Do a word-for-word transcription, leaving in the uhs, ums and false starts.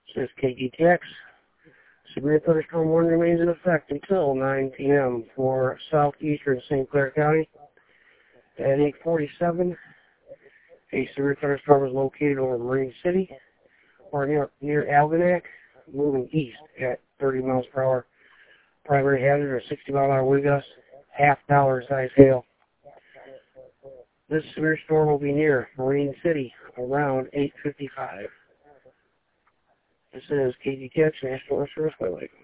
Says K T T X. Severe thunderstorm warning remains in effect until nine p m for southeastern Saint Clair County. At eight forty-seven, a severe thunderstorm is located over Marine City or near, near Algonac, moving east at thirty miles per hour. Primary hazard are sixty mile an hour wind gusts, half dollar size hail. This severe storm will be near Marine City around eight fifty-five. This is K T T X National Weather Service.